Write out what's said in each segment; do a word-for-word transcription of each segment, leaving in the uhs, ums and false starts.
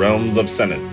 realms of Seneth.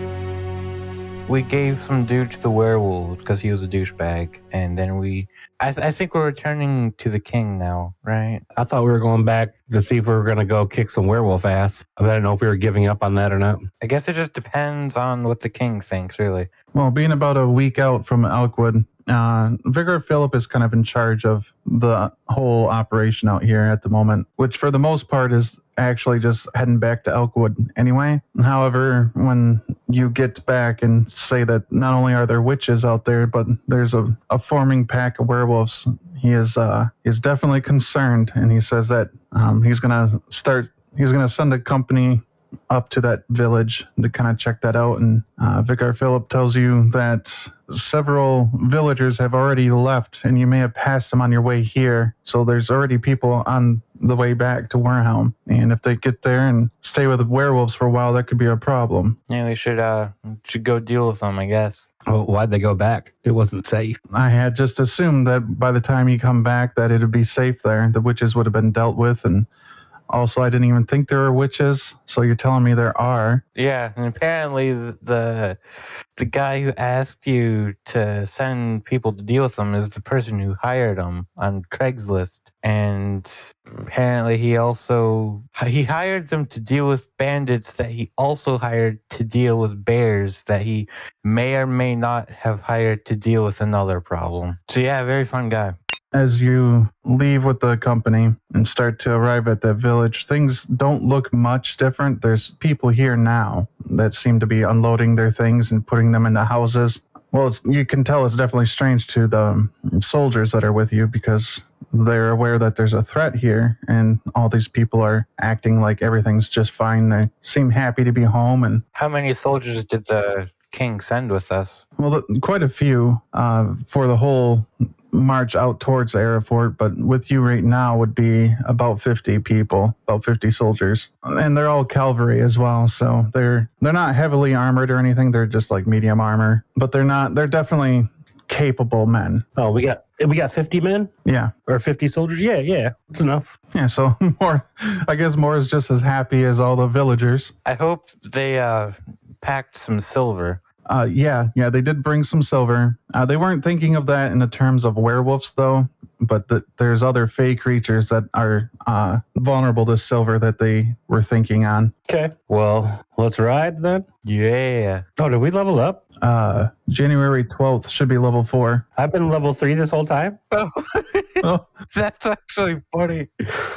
We gave some dude to the werewolf because he was a douchebag, and then we... I, th- I think we're returning to the king now, right? I thought we were going back to see if we were going to go kick some werewolf ass. I don't know if we were giving up on that or not. I guess it just depends on what the king thinks, really. Well, being about a week out from Elkwood, uh, Vicar Phillip is kind of in charge of the whole operation out here at the moment, which for the most part is actually just heading back to Elkwood anyway. However, when you get back and say that not only are there witches out there, but there's a, a forming pack of werewolves, he is uh, is definitely concerned, and he says that um, he's gonna start. He's gonna send a company up to that village to kind of check that out. And uh, Vicar Phillip tells you that several villagers have already left, and you may have passed them on your way here. So there's already people on the way back to Warhelm, and if they get there and stay with the werewolves for a while, that could be a problem. Yeah, we should uh should go deal with them, I guess. Well, why'd they go back? It wasn't safe. I had just assumed that by the time you come back that it'd be safe there. The witches would have been dealt with, and also I didn't even think there were witches, so you're telling me there are. Yeah, and apparently the the guy who asked you to send people to deal with them is the person who hired them on Craigslist. And apparently he also he hired them to deal with bandits that he also hired to deal with bears that he may or may not have hired to deal with another problem. So yeah, very fun guy. As you leave with the company and start to arrive at that village, things don't look much different. There's people here now that seem to be unloading their things and putting them into houses. Well, it's, you can tell it's definitely strange to the soldiers that are with you because they're aware that there's a threat here, and all these people are acting like everything's just fine. They seem happy to be home. And how many soldiers did the king send with us? Well, quite a few uh, for the whole march out towards Arafort, but with you right now would be about fifty people, about fifty soldiers, and they're all cavalry as well. So they're they're not heavily armored or anything. They're just like medium armor, but they're not. They're definitely capable men. Oh, we got we got fifty men. Yeah, or fifty soldiers. Yeah, yeah, that's enough. Yeah, so more. I guess more is just as happy as all the villagers. I hope they uh, packed some silver. Uh, yeah, yeah, they did bring some silver. Uh, they weren't thinking of that in the terms of werewolves, though, but the, there's other fey creatures that are uh, vulnerable to silver that they were thinking on. Okay, well, let's ride then. Yeah. Oh, did we level up? Uh, January twelfth should be level four. I've been level three this whole time. Oh, oh. That's actually funny.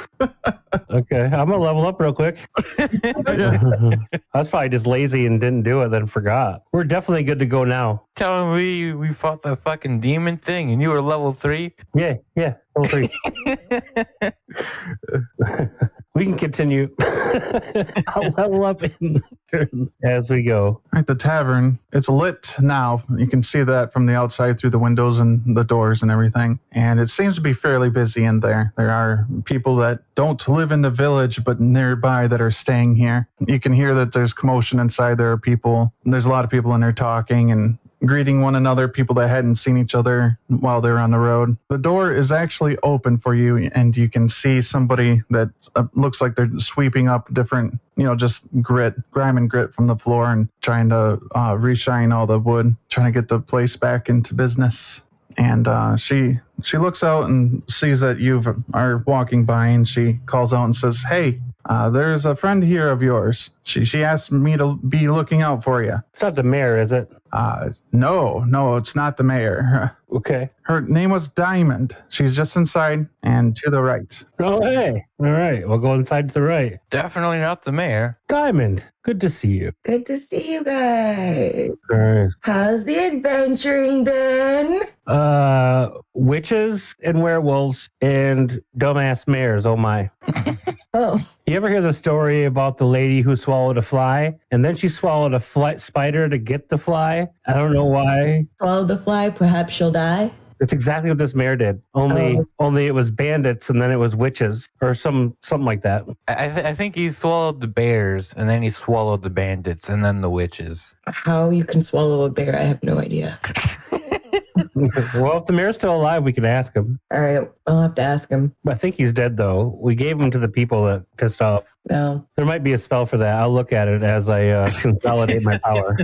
Okay, I'm gonna level up real quick. I was probably just lazy and didn't do it, then forgot. We're definitely good to go now. Telling me we fought the fucking demon thing and you were level three? Yeah, yeah, level three. We can continue. I'll level up in, as we go. At the tavern, it's lit now. You can see that from the outside through the windows and the doors and everything. And it seems to be fairly busy in there. There are people that don't live in the village, but nearby that are staying here. You can hear that there's commotion inside. There are people, there's a lot of people in there talking and greeting one another, people that hadn't seen each other while they were on the road. The door is actually open for you, and you can see somebody that uh, looks like they're sweeping up different, you know, just grit, grime and grit from the floor and trying to uh, reshine all the wood, trying to get the place back into business. And uh, she she looks out and sees that you are walking by, and she calls out and says, "Hey, uh, there's a friend here of yours. She she asked me to be looking out for you." It's not the mayor, is it? Uh, no, no, it's not the mayor. Okay. Her name was Diamond. She's just inside and to the right. Oh, hey. All right. We'll go inside to the right. Definitely not the mayor. Diamond, good to see you. Good to see you guys. Nice. How's the adventuring been? Uh, witches and werewolves and dumbass mares. Oh, my. Oh. You ever hear the story about the lady who swallowed a fly and then she swallowed a fly spider to get the fly? I don't know why. Swallow the fly, perhaps she'll die. That's exactly what this mayor did. Only, Oh. only it was bandits and then it was witches or some something like that. I, th- I think he swallowed the bears and then he swallowed the bandits and then the witches. How you can swallow a bear, I have no idea. Well, if the mayor's still alive, we can ask him. All right, I'll have to ask him. I think he's dead, though. We gave him to the people that pissed off. No. There might be a spell for that. I'll look at it as I uh, consolidate my power.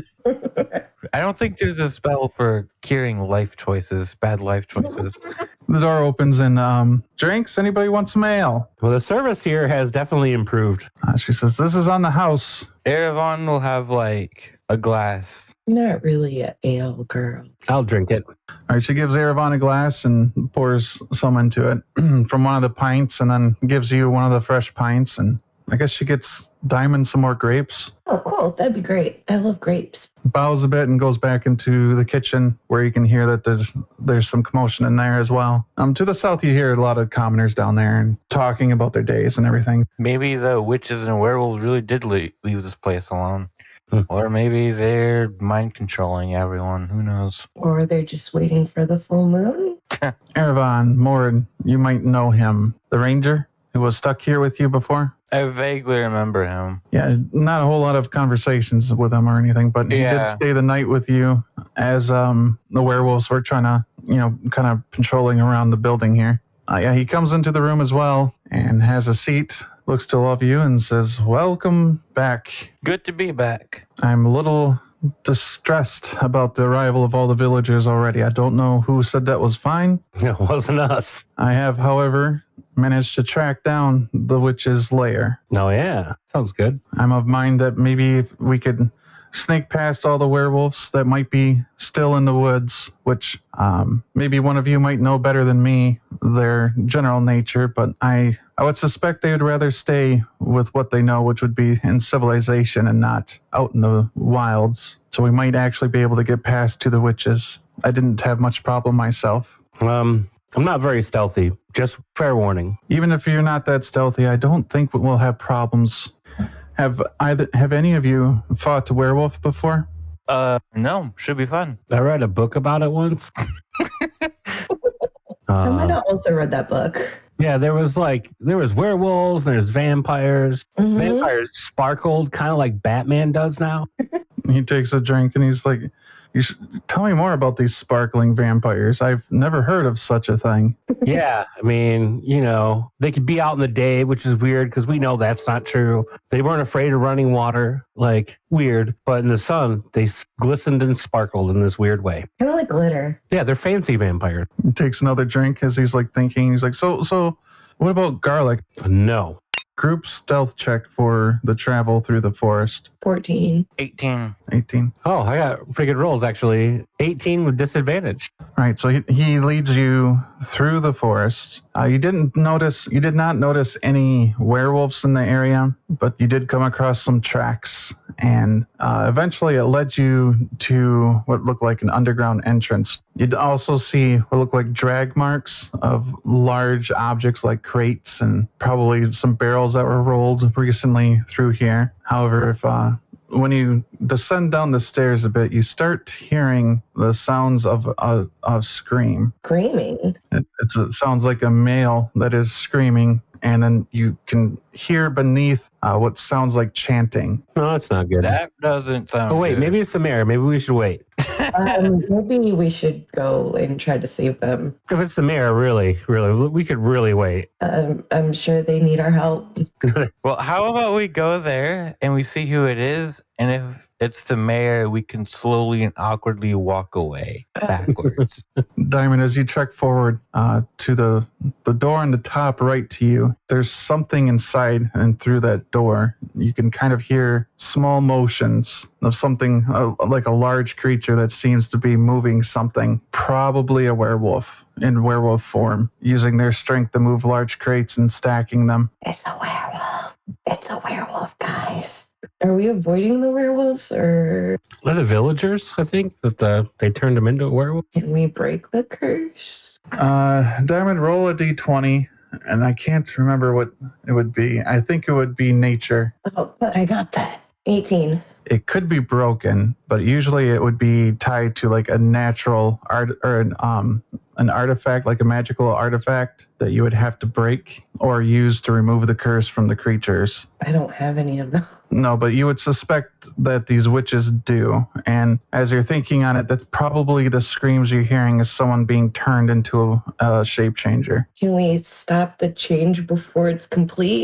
I don't think there's a spell for curing life choices, bad life choices. The door opens and um, drinks. Anybody want some ale? Well, the service here has definitely improved. Uh, she says, "This is on the house." Erevan will have like a glass. Not really a ale girl. I'll drink it. All right, she gives Erevan a glass and pours some into it from one of the pints, and then gives you one of the fresh pints. And I guess she gets Diamond some more grapes. Oh, cool. That'd be great. I love grapes. Bows a bit and goes back into the kitchen where you can hear that there's there's some commotion in there as well. Um, to the south, you hear a lot of commoners down there and talking about their days and everything. Maybe the witches and werewolves really did leave, leave this place alone. Hmm. Or maybe they're mind controlling everyone. Who knows? Or they're just waiting for the full moon. Erevan, Mord, you might know him. The ranger who was stuck here with you before? I vaguely remember him. Yeah, not a whole lot of conversations with him or anything, but he Yeah. did stay the night with you as um, the werewolves were trying to, you know, kind of patrolling around the building here. Uh, yeah, he comes into the room as well and has a seat, looks to all of you and says, "Welcome back. Good to be back. I'm a little distressed about the arrival of all the villagers already. I don't know who said that was fine. It wasn't us. I have, however, managed to track down the witch's lair. No, yeah. Sounds good. I'm of mind that maybe if we could sneak past all the werewolves that might be still in the woods, which um, maybe one of you might know better than me, their general nature, but I, I would suspect they would rather stay with what they know, which would be in civilization and not out in the wilds. So we might actually be able to get past to the witches. I didn't have much problem myself. Um, I'm not very stealthy. Just fair warning. Even if you're not that stealthy, I don't think we'll have problems. Have either have any of you fought a werewolf before? Uh, no, should be fun. I read a book about it once. I might uh, have also read that book. yeah, there was like, there was werewolves, and there's vampires. Mhm. Vampires sparkled kind of like Batman does now. He takes a drink and he's like, "You should tell me more about these sparkling vampires. I've never heard of such a thing." Yeah, I mean, you know, they could be out in the day, which is weird because we know that's not true. They weren't afraid of running water, like weird. But in the sun, they s- glistened and sparkled in this weird way. Kind of like glitter. Yeah, they're fancy vampires. He takes another drink as he's like thinking. He's like, "So, so, what about garlic?" No. Group stealth check for the travel through the forest. fourteen. eighteen. eighteen. Oh, I got pretty good rolls, actually. eighteen with disadvantage. All right, so he, he leads you through the forest. Uh, you didn't notice, you did not notice any werewolves in the area, but you did come across some tracks. And uh, eventually it led you to what looked like an underground entrance. You'd also see what looked like drag marks of large objects like crates and probably some barrels that were rolled recently through here. However, if uh, when you descend down the stairs a bit, you start hearing the sounds of a of scream. Screaming. It, it's, it sounds like a male that is screaming, and then you can hear beneath uh, what sounds like chanting. No, that's not good. That doesn't sound Oh, wait, good. maybe it's the mayor. Maybe we should wait. Um, maybe we should go and try to save them. If it's the mayor, really, really, we could really wait. Um, I'm sure they need our help. Well, how about we go there and we see who it is, and if it's the mayor, we can slowly and awkwardly walk away backwards. Diamond, as you trek forward uh, to the the door on the top right to you, there's something inside, and through that door, you can kind of hear small motions of something uh, like a large creature that seems to be moving something, probably a werewolf in werewolf form, using their strength to move large crates and stacking them. It's a werewolf. It's a werewolf, guys. Are we avoiding the werewolves, or They're the villagers, I think, that the, they turned them into a werewolf. can we break the curse? Uh, Diamond, roll a d twenty, and I can't remember what it would be. I think it would be nature. Oh, but I got that. eighteen. It could be broken, but usually it would be tied to like a natural art or an um an artifact, like a magical artifact that you would have to break or use to remove the curse from the creatures. I don't have any of them. No, but you would suspect that these witches do. And as you're thinking on it, that's probably the screams you're hearing is someone being turned into a, a shape changer. Can we stop the change before it's complete?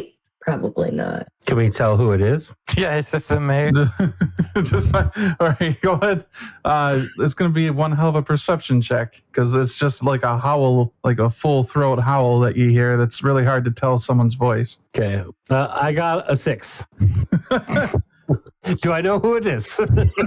Probably not. Can we tell who it is? Yeah, it's just the mayor. Just fine. All right, go ahead. Uh, it's going to be one hell of a perception check because it's just like a howl, like a full throat howl that you hear. That's really hard to tell someone's voice. Okay. Uh, I got a six. Do I know who it is?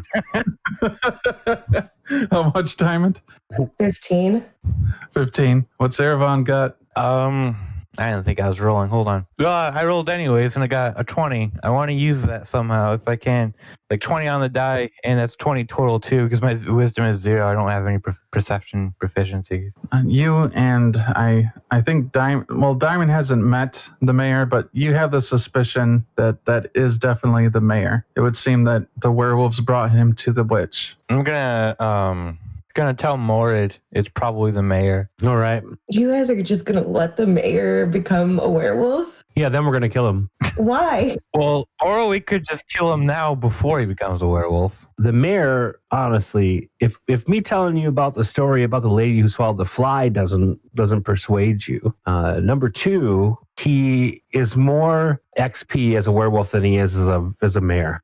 How much, Diamond? fifteen. fifteen. What's Eravon got? Um, I didn't think I was rolling. Hold on. Uh, I rolled anyways, and I got a twenty. I want to use that somehow if I can. Like twenty on the die, and that's twenty total too, because my wisdom is zero. I don't have any per- perception proficiency. Uh, you and I, I think Diamond. Well, Diamond hasn't met the mayor, but you have the suspicion that that is definitely the mayor. It would seem that the werewolves brought him to the witch. I'm gonna um gonna tell Morid it's probably the mayor. All right. You guys are just gonna let the mayor become a werewolf? Yeah, then we're going to kill him. Why? Well, or we could just kill him now before he becomes a werewolf. The mayor, honestly, if if me telling you about the story about the lady who swallowed the fly doesn't doesn't persuade you. Uh, number two, he is more X P as a werewolf than he is as a as a mayor.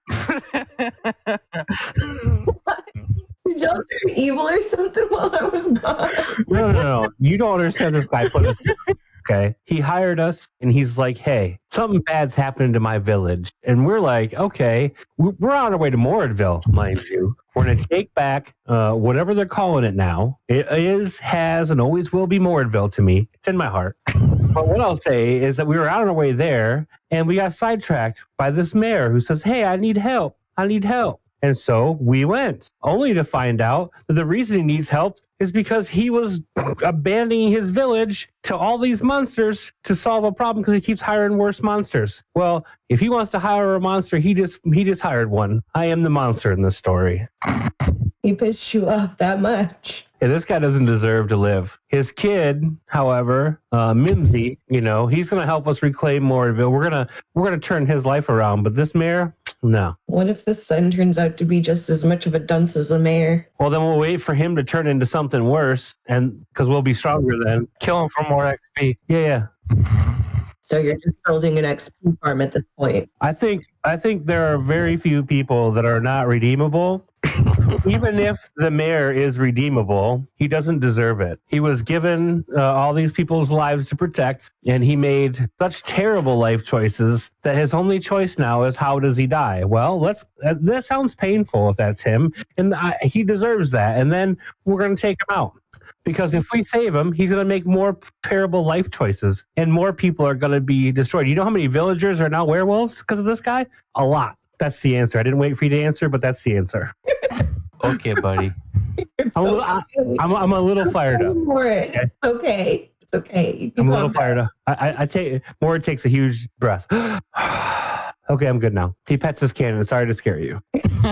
Did y'all turn evil or something while I was gone? No, no, no. You don't understand this guy. Put us, okay. He hired us and he's like, hey, something bad's happening to my village. And we're like, okay, we're on our way to Moradville, mind you. We're going to take back uh, whatever they're calling it now. It is, has, and always will be Moradville to me. It's in my heart. But what I'll say is that we were on our way there and we got sidetracked by this mayor who says, hey, I need help. I need help. And so we went, only to find out that the reason he needs help is because he was abandoning his village to all these monsters to solve a problem because he keeps hiring worse monsters. Well, if he wants to hire a monster, he just he just hired one. I am the monster in this story. He pissed you off that much. Yeah, this guy doesn't deserve to live. His kid, however, uh, Mimsy, you know, he's going to help us reclaim Moradville. We're gonna we're gonna turn his life around. But this mayor, no. What if the son turns out to be just as much of a dunce as the mayor? Well, then we'll wait for him to turn into something worse, and because we'll be stronger then. Kill him for more X P. Yeah, yeah. So you're just building an X P farm at this point. I think I think there are very few people that are not redeemable. Even if the mayor is redeemable, he doesn't deserve it. He was given uh, all these people's lives to protect, and he made such terrible life choices that his only choice now is how does he die? Well, let's. Uh, that sounds painful if that's him, and I, he deserves that. And then we're going to take him out. Because if we save him, he's going to make more terrible life choices, and more people are going to be destroyed. You know how many villagers are now werewolves because of this guy? A lot. That's the answer. I didn't wait for you to answer, but that's the answer. Okay, buddy. I'm a little, I, I'm, I'm a little fired up. For it. Okay. okay. It's okay. You can I'm a little calm fired up. I, I, I take more. It takes a huge breath. Okay, I'm good now. He pets his cannon. Sorry to scare you.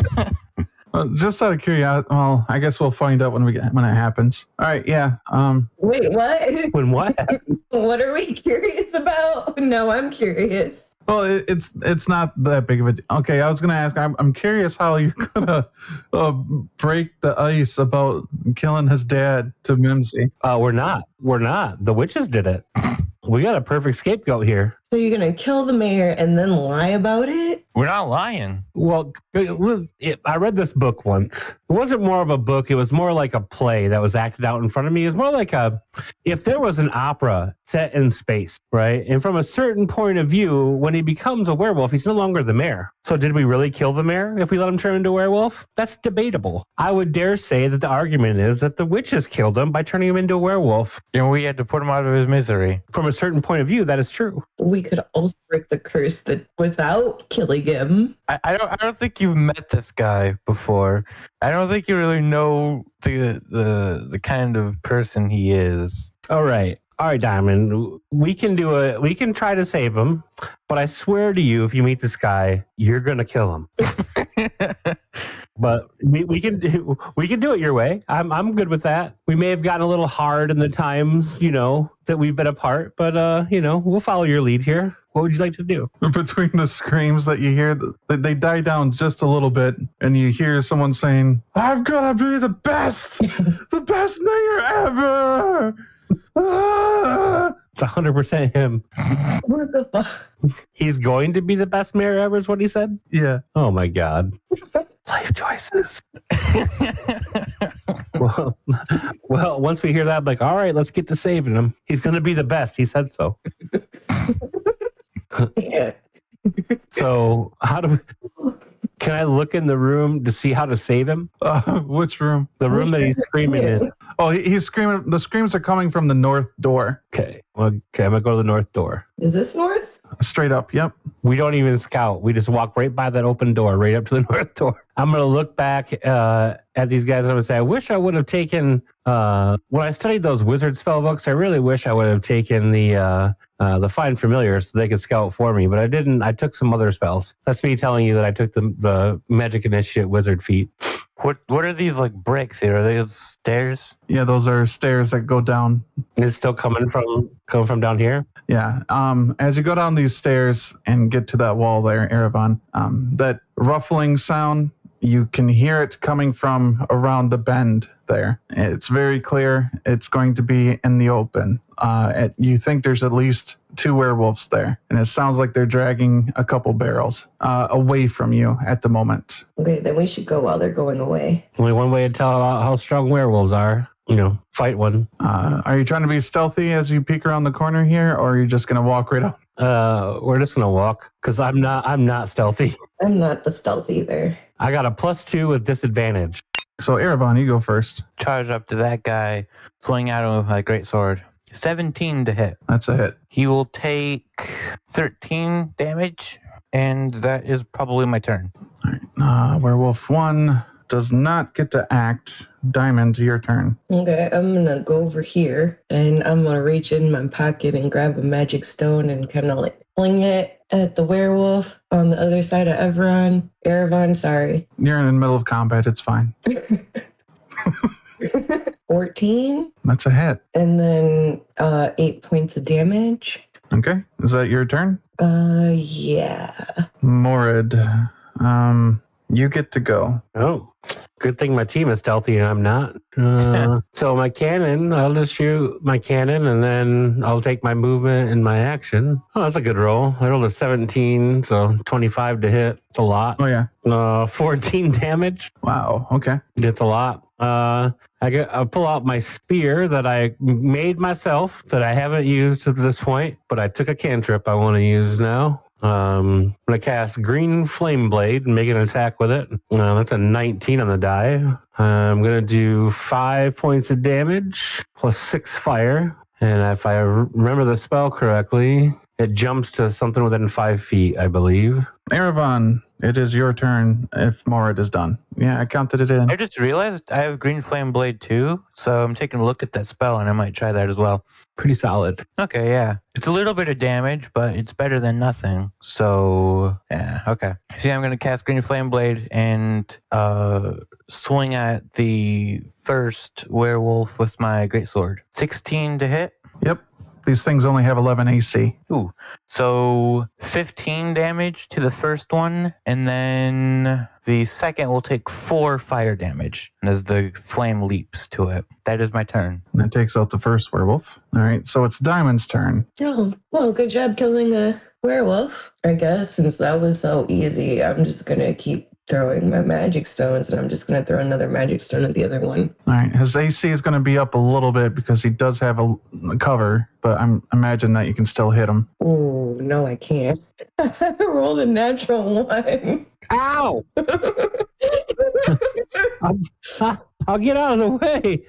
Well, just out of curiosity, well, I guess we'll find out when we get when it happens. All right, yeah. Um, Wait, what? When what? What are we curious about? No, I'm curious. well, it, it's it's not that big of a. Okay, I was gonna ask. I'm I'm curious how you're gonna uh, break the ice about killing his dad to Mimsy. Uh, we're not. We're not. The witches did it. We got a perfect scapegoat here. So you're gonna kill the mayor and then lie about it? We're not lying. Well, it, I read this book once. It wasn't more of a book. It was more like a play that was acted out in front of me. It's more like a, if there was an opera set in space, right? And from a certain point of view, when he becomes a werewolf, he's no longer the mayor. So did we really kill the mayor if we let him turn into a werewolf? That's debatable. I would dare say that the argument is that the witches killed him by turning him into a werewolf. And we had to put him out of his misery. From a certain point of view, that is true. We could also break the curse that without killing him. I, I don't I don't think you've met this guy before. I don't think you really know the the the kind of person he is. All right. All right, Diamond. We can do it. We can try to save him. But I swear to you, if you meet this guy, you're going to kill him. But we, we can we can do it your way. I'm I'm good with that. We may have gotten a little hard in the times, you know, that we've been apart, but uh, you know, we'll follow your lead here. What would you like to do? Between the screams that you hear, they, they die down just a little bit, and you hear someone saying, "I'm gonna be the best, the best mayor ever." Ah! It's one hundred percent him. What the fuck? He's going to be the best mayor ever is what he said? Yeah. Oh, my God. Life choices. well, well, once we hear that, I'm like, all right, let's get to saving him. He's going to be the best. He said so. Yeah. So how do we, can I look in the room to see how to save him? Uh, which room? The room that he's screaming in. Oh, he, he's screaming. The screams are coming from the north door. Okay. Well, okay, I'm going to go to the north door. Is this north? Straight up. Yep. We don't even scout. We just walk right by that open door, right up to the north door. I'm going to look back uh, at these guys. I'm going to say, I wish I would have taken, uh, when I studied those wizard spell books, I really wish I would have taken the uh, uh, the Find Familiar so they could scout for me, but I didn't. I took some other spells. That's me telling you that I took the, the Magic Initiate wizard feat. What What are these like bricks here? Are these stairs? Yeah, those are stairs that go down. It's still coming from coming from down here. Yeah. Um, as you go down these stairs and get to that wall there, Erevan, um, that ruffling sound, you can hear it coming from around the bend there. It's very clear. It's going to be in the open. Uh, it, you think there's at least two werewolves there, and it sounds like they're dragging a couple barrels uh, away from you at the moment. Okay, then we should go while they're going away. Only one way to tell how, how strong werewolves are. You know, fight one. Uh, are you trying to be stealthy as you peek around the corner here, or are you just going to walk right up? Uh, we're just gonna walk because I'm not. I'm not stealthy. I'm not the stealth either. I got a plus two with disadvantage. So, Erevan, you go first. Charge up to that guy, swing at him with my great sword. seventeen to hit. That's a hit. He will take thirteen damage, and that is probably my turn. All right. Uh, werewolf one does not get to act. Diamond, your turn. Okay, I'm gonna go over here and I'm gonna reach in my pocket and grab a magic stone and kind of like fling it at the werewolf on the other side of Everon. Erevan, sorry. You're in the middle of combat. It's fine. fourteen, That's a hit. and then uh, eight points of damage. Okay. Is that your turn? Uh, yeah. Morid, um, you get to go. Oh, good thing my team is stealthy and I'm not. Uh, so my cannon, I'll just shoot my cannon and then I'll take my movement and my action. Oh, that's a good roll. I rolled a seventeen, so twenty-five to hit. It's a lot. Oh, yeah. Uh, fourteen damage. Wow. Okay. It's a lot. Uh, I get, I pull out my spear that I made myself that I haven't used to this point, but I took a cantrip I want to use now. Um, I'm going to cast Green Flame Blade and make an attack with it. Uh, that's a nineteen on the die. I'm going to do five points of damage plus six fire. And if I re- remember the spell correctly, it jumps to something within five feet, I believe. Erevan, it is your turn if Morid is done. Yeah, I counted it in. I just realized I have Green Flame Blade too, so I'm taking a look at that spell and I might try that as well. Pretty solid. Okay, yeah. It's a little bit of damage, but it's better than nothing. So, yeah, okay. See, I'm going to cast Green Flame Blade and uh, swing at the first werewolf with my greatsword. sixteen to hit. Yep. These things only have eleven A C. Ooh. So fifteen damage to the first one, and then the second will take four fire damage as the flame leaps to it. That is my turn. That takes out the first werewolf. All right, so it's Diamond's turn. Oh, well, good job killing a werewolf. I guess since that was so easy, I'm just gonna keep throwing my magic stones, and I'm just gonna throw another magic stone at the other one. All right, his A C is going to be up a little bit because he does have a, a cover, but I'm imagine that you can still hit him. Oh, no, I can't. I rolled a natural one. Ow! I'll, I'll get out of the way.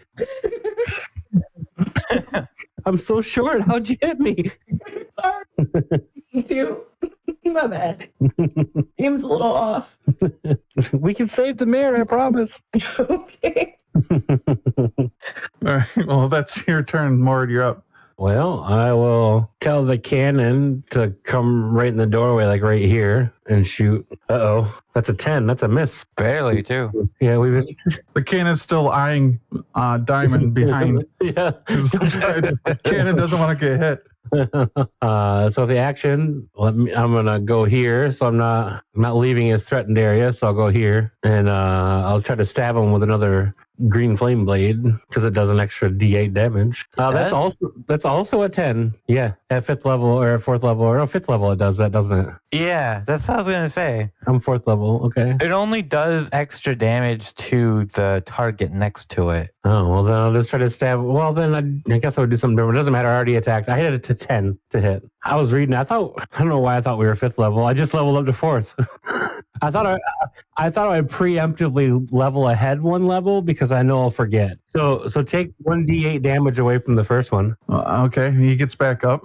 I'm so short. How'd you hit me? Sorry. Me too. My bad. Aim's a little off. We can save the mayor, I promise. Okay. All right, well, that's your turn. Morid, you're up. Well, I will tell the cannon to come right in the doorway, like right here, and shoot. Uh-oh. That's a ten. That's a miss. Barely, too. Yeah, we was... The cannon's still eyeing uh, Diamond behind. yeah. The cannon doesn't want to get hit. uh, so the action, let me, I'm gonna go here, so I'm not I'm not leaving his threatened area. So I'll go here, and uh, I'll try to stab him with another green flame blade because it does an extra D eight damage. Uh, that's does? also that's also a ten. Yeah, at fifth level or at fourth level or no, fifth level it does that, doesn't it? Yeah, that's what I was gonna say. I'm fourth level. Okay. It only does extra damage to the target next to it. Oh well, then I'll just try to stab. Well, then I, I guess I would do something different. It doesn't matter. I already attacked. I hit it to ten to hit. I was reading. I thought I don't know why I thought we were fifth level. I just leveled up to fourth. I thought I, I thought I'd preemptively level ahead one level because I know I'll forget. So so take one d eight damage away from the first one. Uh, okay, he gets back up.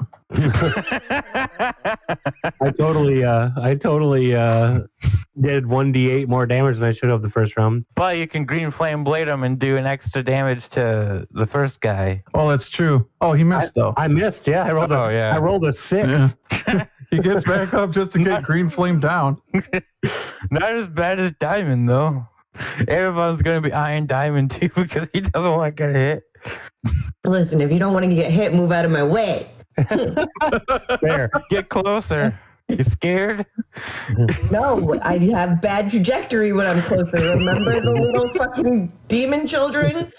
I totally uh I totally uh did one d eight more damage than I should have the first round. But you can green flame blade him and do an extra damage to the first guy. Oh, that's true. Oh, he missed though. I missed. Yeah, I rolled. Oh, a, yeah. I rolled a six. Yeah. He gets back up just to get green flame down. Not as bad as Diamond though. Everyone's gonna be eyeing Diamond too because he doesn't want to get hit. Listen, if you don't want to get hit, move out of my way. Fair. Get closer. You scared? No, I have bad trajectory when I'm closer. Remember the little fucking demon children?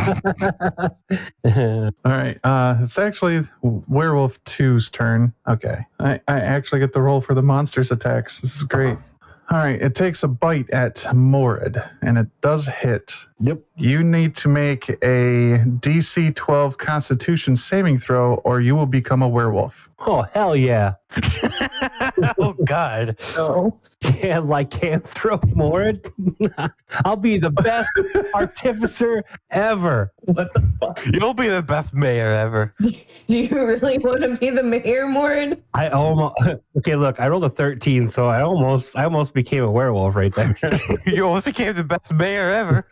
All right. Uh, it's actually Werewolf two's turn. Okay. I, I actually get the roll for the monster's attacks. This is great. All right. It takes a bite at Morid, and it does hit. Yep. You need to make a D C twelve Constitution saving throw, or you will become a werewolf. Oh hell yeah! Oh God. No. Yeah, like can't throw more. I'll be the best artificer ever. What the fuck? You'll be the best mayor ever. Do you really want to be the mayor, Morin? I almost okay. Look, I rolled a thirteen, so I almost, I almost became a werewolf right there. You almost became the best mayor ever.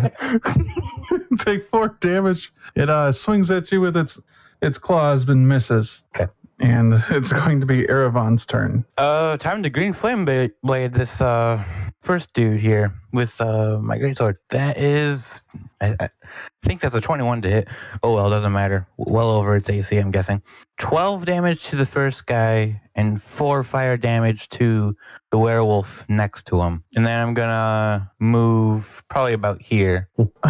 Take four damage. It uh, swings at you with its its claws, but misses. Okay. And it's going to be Erevan's turn. Uh, time to green flame ba- blade this uh first dude here with uh my greatsword. That is, I, I think that's a twenty-one to hit. Oh well, doesn't matter. Well over its A C, I'm guessing. twelve damage to the first guy and four fire damage to the werewolf next to him. And then I'm gonna move probably about here.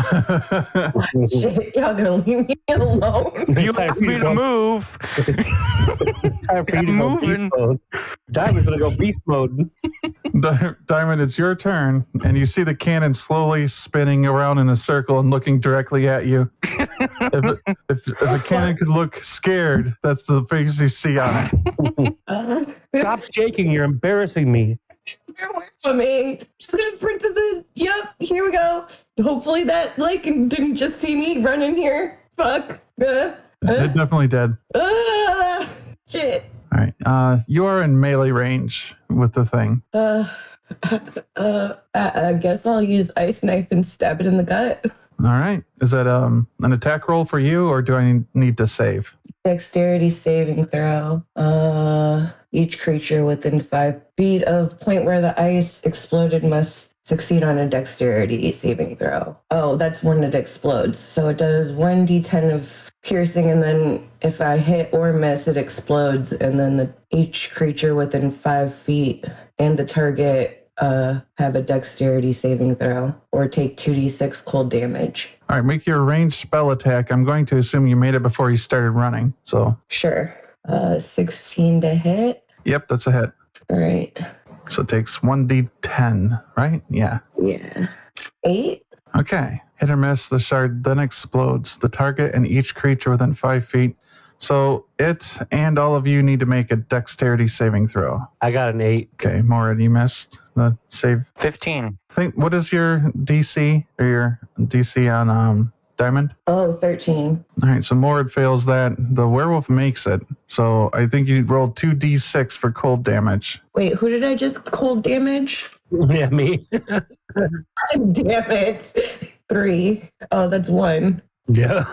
Shit, y'all gonna leave me alone? You asked me to move. It's time for you to I'm go moving. beast mode. Diamond's gonna go beast mode. Di- Diamond, it's your turn, and you see the cannon slowly spinning around in a circle and looking directly at you. if, it, if, if the cannon could look scared, that's the face you see on it. Uh, Stop shaking! You're embarrassing me. You're away from me. Just gonna sprint to the. Yep, here we go. Hopefully that like didn't just see me running here. Fuck. Uh, It uh, definitely did. uh, shit. All right. Uh, you are in melee range with the thing. Uh, uh, I, I guess I'll use ice knife and stab it in the gut. All right. Is that um an attack roll for you, or do I need to save? Dexterity saving throw. Uh, each creature within five feet of point where the ice exploded must succeed on a dexterity saving throw. Oh, that's when it explodes. So it does one d ten of piercing, and then if I hit or miss, it explodes, and then the, each creature within five feet and the target uh, have a dexterity saving throw or take two d six cold damage. All right. Make your ranged spell attack. I'm going to assume you made it before you started running. So, Sure. Uh, sixteen to hit. yep, that's a hit. All right. So it takes one d ten, right? Yeah. Yeah. Eight. Okay. Hit or miss, the shard then explodes. The target and each creature within five feet. So it and all of you need to make a dexterity saving throw. I got an eight. Okay, Morin, you missed the save. fifteen. Think what is your D C or your D C on um Diamond? Oh, thirteen. All right, so Morin fails that. The werewolf makes it. So I think you rolled two d six for cold damage. Wait, who did I just cold damage? Yeah, me. Damn it. Three. Oh, that's one. Yeah.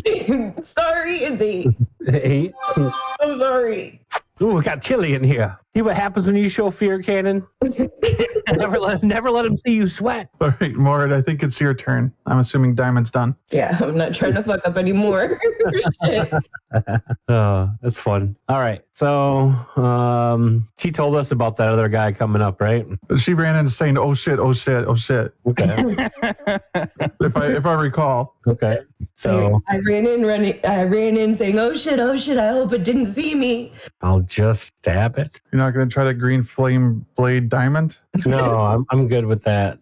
Sorry, it's eight. Eight. I'm sorry. Ooh, we got chili in here. See what happens when you show fear, Cannon. never let never let him see you sweat. All right, Mord, I think it's your turn. I'm assuming Diamond's done. Yeah, I'm not trying to fuck up anymore. Shit. Oh, that's fun. All right. So um, she told us about that other guy coming up, right? She ran in saying, "Oh shit! Oh shit! Oh shit!" Okay. if I if I recall. Okay. So I ran in running. I ran in saying, "Oh shit! Oh shit! I hope it didn't see me." I'll just stab it. You're not going to try to green flame blade Diamond? No, I'm I'm good with that.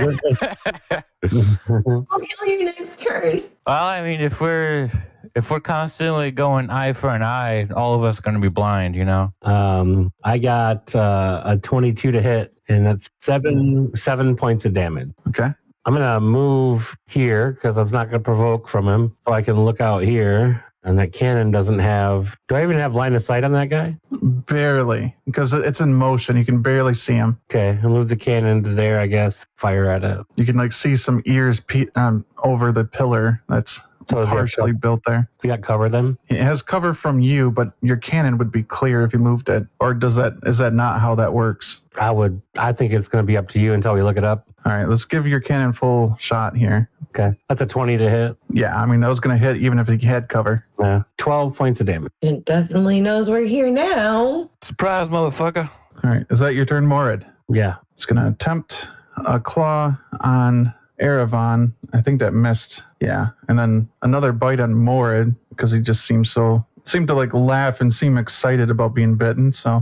Obviously, your next turn. Well, I mean, if we're if we're constantly going eye for an eye, all of us are going to be blind, you know. um, I got uh, a twenty-two to hit, and that's seven seven points of damage. Okay. I'm gonna move here because I'm not gonna provoke from him, so I can look out here. And that cannon doesn't have. Do I even have line of sight on that guy? Barely, because it's in motion. You can barely see him. Okay, I'll move the cannon to there, I guess. Fire at it. You can like see some ears pe- um, over the pillar that's So is it- partially built there. You got cover then? It has cover from you, but your cannon would be clear if you moved it. Or does that is that not how that works? I would. I think it's going to be up to you until we look it up. All right, let's give your cannon full shot here. Okay, that's a twenty to hit. Yeah, I mean that was going to hit even if it had cover. Yeah, twelve points of damage. It definitely knows we're here now. Surprise, motherfucker! All right, is that your turn, Morid? Yeah. It's going to attempt a claw on Erevan. I think that missed. Yeah, and then another bite on Morid because he just seems so seemed to like laugh and seem excited about being bitten. So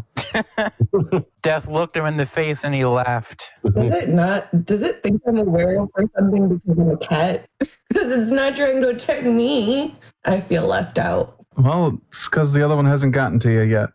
Death looked him in the face and he laughed. Does it not? Does it think I'm a werewolf or something because I'm a cat? Because it's not trying to attack me. I feel left out. well, it's because the other one hasn't gotten to you yet.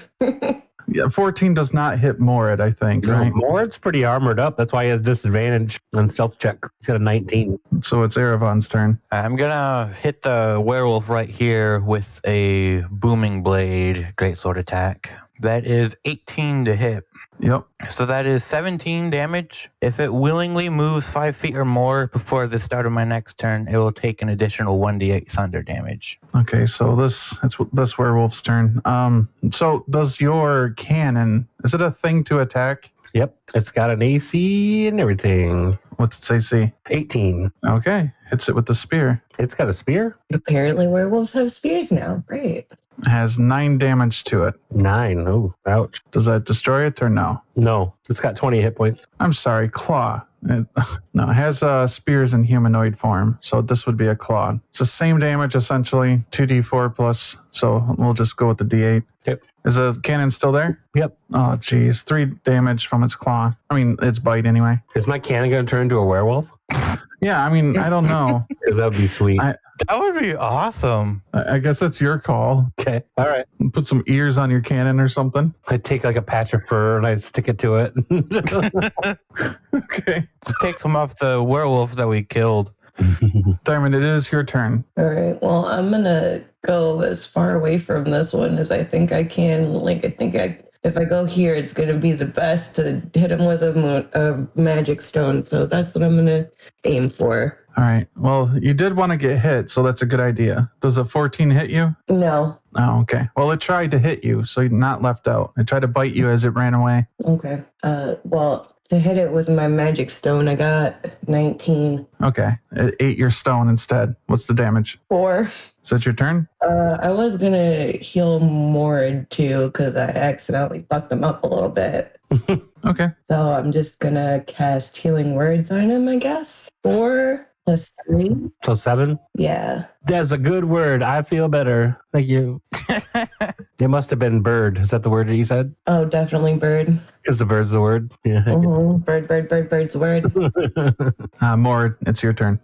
Yeah, fourteen does not hit Morid, I think, No, right? Morit's pretty armored up. That's why he has disadvantage on stealth check. He's got a nineteen. So it's Erevan's turn. I'm gonna hit the werewolf right here with a booming blade greatsword attack. That is eighteen to hit. Yep. So that is seventeen damage. If it willingly moves five feet or more before the start of my next turn, it will take an additional one d eight thunder damage. Okay, so this it's this werewolf's turn. Um, so does your cannon? Is it a thing to attack? Yep. It's got an A C and everything. What's it say? C. eighteen. Okay, hits it with the spear. It's got a spear? Apparently, werewolves have spears now. Great. Has nine damage to it. Nine. Oh, ouch. Does that destroy it or no? No, it's got twenty hit points. I'm sorry, claw. It, no, it has uh, spears in humanoid form, so this would be a claw. It's the same damage essentially, two d four plus. So we'll just go with the d eight. Yep. Is the cannon still there? Yep. Oh, geez, three damage from its claw. I mean, its bite anyway. Is my cannon going to turn into a werewolf? Yeah, I mean, I don't know. Because that would be sweet. I- That would be awesome. I I guess that's your call. Okay. All right. Put some ears on your cannon or something. I take like a patch of fur and I stick it to it. Okay. Take some off the werewolf that we killed. Diamond, it is your turn. All right. Well, I'm gonna go as far away from this one as I think I can. Like, I think I, if I go here, it's gonna be the best to hit him with a, mo- a magic stone. So that's what I'm gonna aim for. All right. Well, you did want to get hit, so that's a good idea. Does a fourteen hit you? No. Oh, okay. Well, it tried to hit you, so you're not left out. It tried to bite you as it ran away. Okay. Uh. Well, to hit it with my magic stone, I got nineteen. Okay. It ate your stone instead. What's the damage? Four. Is that your turn? Uh, I was gonna heal Mord too because I accidentally fucked him up a little bit. Okay. So I'm just gonna cast Healing Words on him, I guess. Four plus three. So seven? Yeah. That's a good word. I feel better. Thank you. It must have been bird. Is that the word that you said? Oh, definitely bird. Because the bird's the word. Yeah. Mhm. Bird, bird, bird, bird's word. Uh, Mord, it's your turn.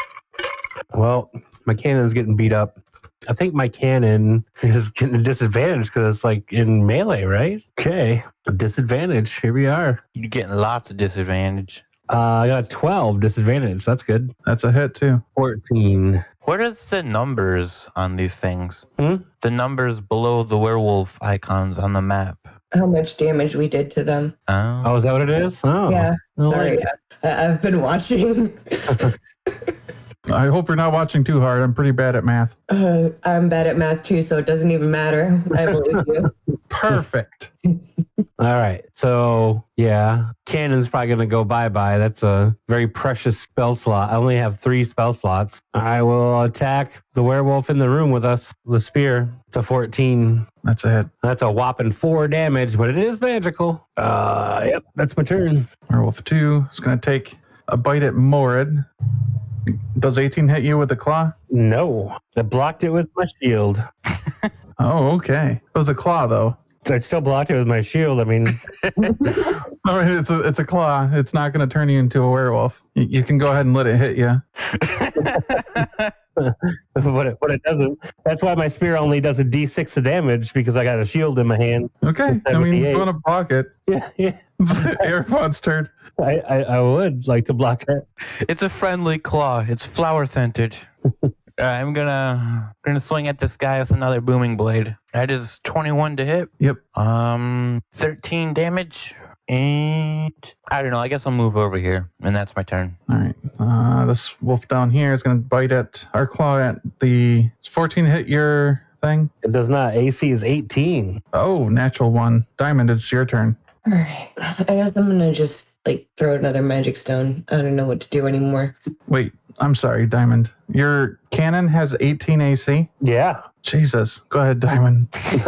Well, my cannon's getting beat up. I think my cannon is getting a disadvantage because it's like in melee, right? Okay. A disadvantage. Here we are. You're getting lots of disadvantage. Uh, I got a twelve disadvantage. That's good. That's a hit, too. fourteen. What are the numbers on these things? Hmm? The numbers below the werewolf icons on the map. How much damage we did to them. Oh. Oh, is that what it is? Oh. Yeah. I like Sorry. it. I- I've been watching. I hope you're not watching too hard. I'm pretty bad at math. Uh, I'm bad at math too, so it doesn't even matter. I believe you. Perfect. All right. So, yeah, cannon's probably going to go bye-bye. That's a very precious spell slot. I only have three spell slots. I will attack the werewolf in the room with us, the spear. It's a fourteen. That's a hit. That's a whopping four damage, but it is magical. Uh, yep, that's my turn. Werewolf two is going to take a bite at Morid. Does eighteen hit you with the claw? No, I blocked it with my shield. Oh, okay. It was a claw, though. I still blocked it with my shield. I mean, I mean, it's a it's a claw. It's not going to turn you into a werewolf. You, you can go ahead and let it hit you. what it, what it doesn't. That's why my spear only does a d six of damage because I got a shield in my hand. Okay. I mean, you want to block it. Yeah, yeah. Airpod's turn. I, I, I would like to block it. It's a friendly claw. It's flower scented. Uh, I'm gonna gonna swing at this guy with another booming blade. That is twenty-one to hit. Yep. Um, thirteen damage, and I don't know. I guess I'll move over here, and that's my turn. All right. Uh, this wolf down here is going to bite at our claw at the fourteen hit your thing. It does not. A C is eighteen. Oh, natural one. Diamond, it's your turn. All right. I guess I'm gonna just like throw another magic stone. I don't know what to do anymore. Wait, I'm sorry, Diamond. Your cannon has eighteen A C? Yeah. Jesus. Go ahead, Diamond.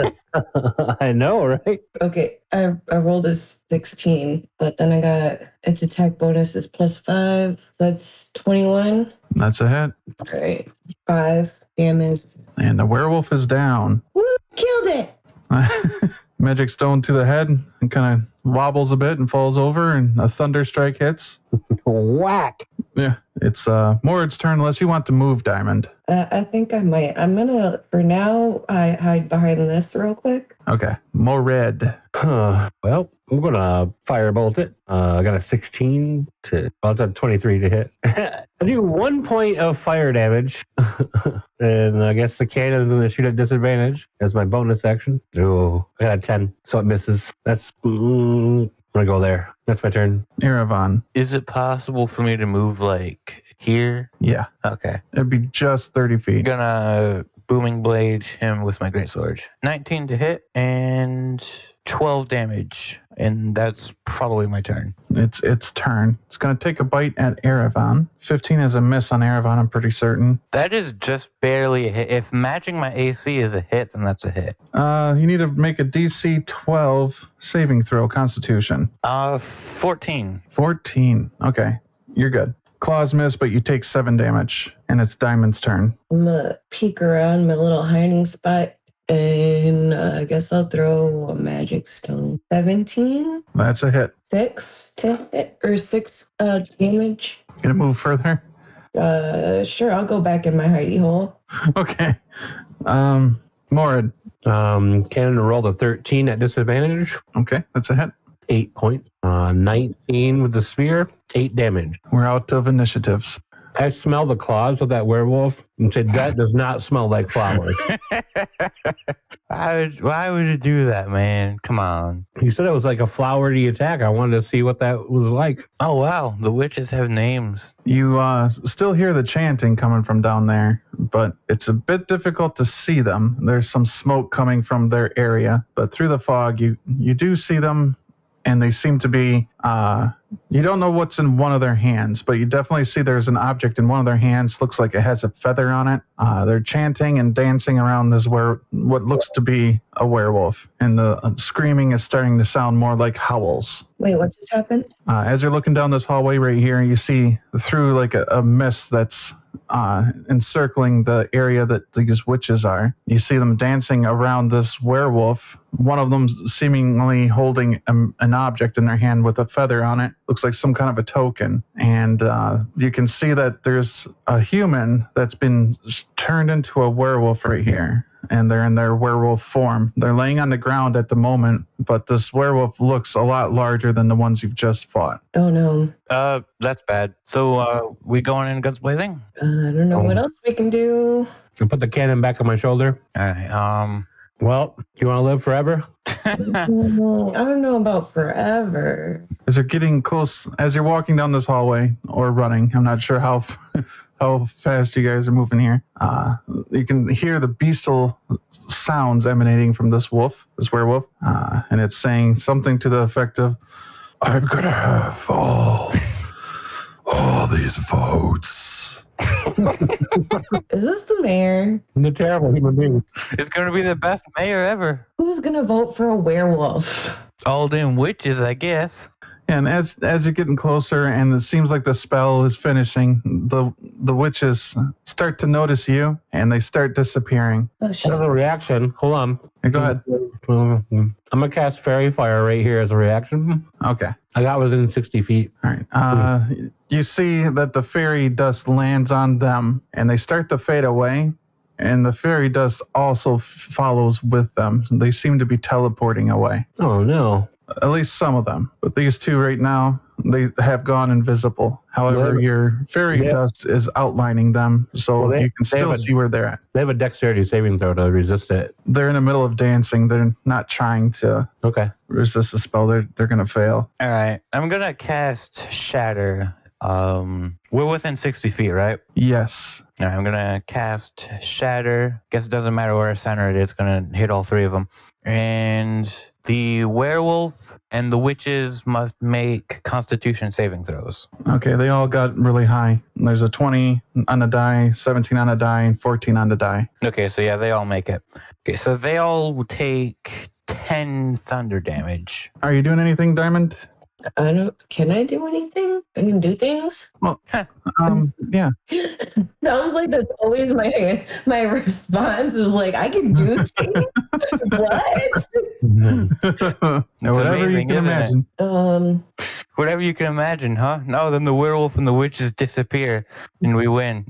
I know, right? Okay, I, I rolled a sixteen, but then I got its attack bonus is plus five. So that's twenty-one. That's a hit. All right, five damage. And the werewolf is down. Woo! Killed it. Magic stone to the head and kind of wobbles a bit and falls over, and a thunder strike hits. Whack. Yeah, it's uh, Morid's turn unless you want to move, Diamond. Uh, I think I might. I'm gonna, for now, I hide behind this real quick. Okay, Morid. Huh. Well, I'm going to firebolt it. Uh, I got a sixteen to, well, it's a twenty-three to hit. I do one point of fire damage. And I guess the cannon's going to shoot at disadvantage as my bonus action. Oh, I got a ten, so it misses. That's, mm, I'm going to go there. That's my turn. Erevan. Is it possible for me to move like here? Yeah, Okay. it'd be just thirty feet. Gonna booming blade him with my greatsword. nineteen to hit and twelve damage, and that's probably my turn. It's its turn. It's going to take a bite at Erevan. fifteen is a miss on Erevan, I'm pretty certain. That is just barely a hit. If matching my A C is a hit, then that's a hit. Uh, you need to make a D C twelve saving throw, Constitution. Uh, fourteen. fourteen. Okay, you're good. Claws miss, but you take seven damage, and it's Diamond's turn. I'm gonna peek around my little hiding spot, and uh, I guess I'll throw a magic stone. seventeen, That's a hit. six to hit, or six uh, damage. Gonna move further? Uh, sure, I'll go back in my hidey hole. Okay. Um, Morid. Um, Cannon rolled a thirteen at disadvantage. Okay, that's a hit. Eight points. Uh, nineteen with the spear. Eight damage. We're out of initiatives. I smell the claws of that werewolf and said, that does not smell like flowers. Why would, why would you do that, man? Come on. You said it was like a flowery attack. I wanted to see what that was like. Oh, wow. The witches have names. You uh, still hear the chanting coming from down there, but it's a bit difficult to see them. There's some smoke coming from their area, but through the fog, you, you do see them, and they seem to be... Uh, you don't know what's in one of their hands, but you definitely see there's an object in one of their hands. Looks like it has a feather on it. Uh, they're chanting and dancing around this were what looks to be a werewolf, and the uh, screaming is starting to sound more like howls. Wait, what just happened? Uh, as you're looking down this hallway right here, you see through like a, a mist that's uh, encircling the area that these witches are. You see them dancing around this werewolf. One of them seemingly holding a, an object in their hand with a feather on it. Looks like some kind of a token. And uh, you can see that there's a human that's been turned into a werewolf right here. And they're in their werewolf form. They're laying on the ground at the moment, but this werewolf looks a lot larger than the ones you've just fought. Oh no. Uh, that's bad. So, uh, we going in guns blazing? Uh, I don't know Oh. what else we can do. I put the cannon back on my shoulder. All right. Um, Well, do you want to live forever? Mm, I don't know about forever. As you're getting close, as you're walking down this hallway or running, I'm not sure how how fast you guys are moving here. Uh, you can hear the bestial sounds emanating from this wolf, this werewolf, uh, and it's saying something to the effect of, "I'm gonna have all all these votes." Is this the mayor? The terrible human being. It's going to be the best mayor ever. Who's gonna vote for a werewolf? All them witches, I guess. And as as you're getting closer, and it seems like the spell is finishing, the the witches start to notice you, and they start disappearing. Oh As shit! a reaction, hold on. Hey, go ahead. I'm gonna cast Fairy Fire right here as a reaction. Okay. I got within sixty feet. All right. Uh, you see that the fairy dust lands on them, and they start to fade away. And the fairy dust also follows with them. They seem to be teleporting away. Oh no! At least some of them. But these two right now, they have gone invisible. However, Well, your fairy yeah. dust is outlining them, so Well, they- you can they have still a- see where they're at. They have a dexterity saving throw to resist it. They're in the middle of dancing. They're not trying to Okay. resist the spell. They're they're gonna fail. All right. I'm going to cast Shatter. Um, we're within sixty feet, right? Yes. All right, I'm going to cast Shatter. Guess it doesn't matter where I center it. It's going to hit all three of them. And the werewolf and the witches must make Constitution saving throws. Okay, they all got really high. There's a twenty on the die, seventeen on the die, and fourteen on the die. Okay, so yeah, they all make it. Okay, so they all will take ten thunder damage. Are you doing anything, Diamond? I don't. Can I do anything? I can do things. Um, yeah. Sounds like that's always my my response is like I can do things. What? Whatever amazing, you can isn't it? imagine. Um. Whatever you can imagine, huh? No, then the werewolf and the witches disappear and we win.